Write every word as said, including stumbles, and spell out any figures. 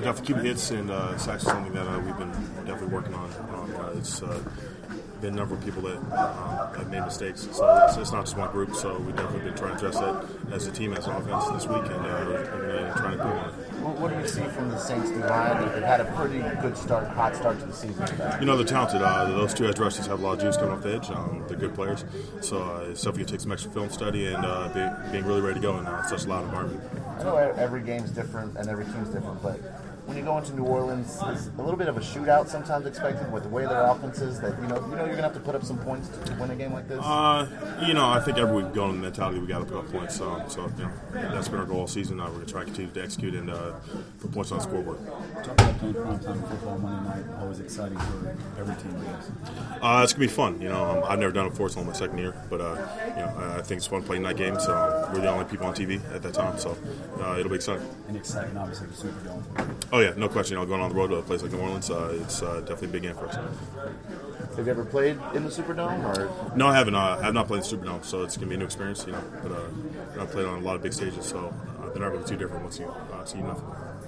definitely keep hits and uh, sacks is something that uh, we've been definitely working on. Um, uh, it's uh, been a number of people that um, have made mistakes, so it's, it's not just one group. So we've definitely been trying to address that as a team, as an offense this week, and uh, we're uh, trying to improve on it. Well, what do you see from the Saints D-line? They've had a pretty good start, hot start to the season. You know, they're talented. Uh, those two edge rushers have a lot of juice coming off the edge. Um, they're good players. So uh, it's definitely going to take some extra film study and uh, be, being really ready to go in uh, such a loud environment. I know every game's different and every team's different, but when you go into New Orleans, is a little bit of a shootout sometimes expected with the way their offense is, that you know you know you're gonna have to put up some points to win a game like this? Uh, you know, I think every week going in the mentality we got to put up points. Um, so you know, that's been our goal all season. Uh, we're gonna try to continue to execute and uh, put points on the scoreboard. Talk about playing primetime football Monday night. Always exciting for every team, I guess. Uh, it's gonna be fun. You know, um, I've never done it before. It's only my second year, but uh, you know, I think it's fun playing night games. So um, we're the only people on T V at that time, so uh, it'll be exciting. And exciting, obviously, the Superdome. Oh yeah, no question. You know, going on the road to a place like New Orleans, uh, it's uh, definitely a big game for us. Have you ever played in the Superdome? Or? No, I haven't. Uh, I have not played the Superdome, so it's gonna be a new experience. You know, but uh, I've played on a lot of big stages, so uh, they're not really too different once you uh, see enough.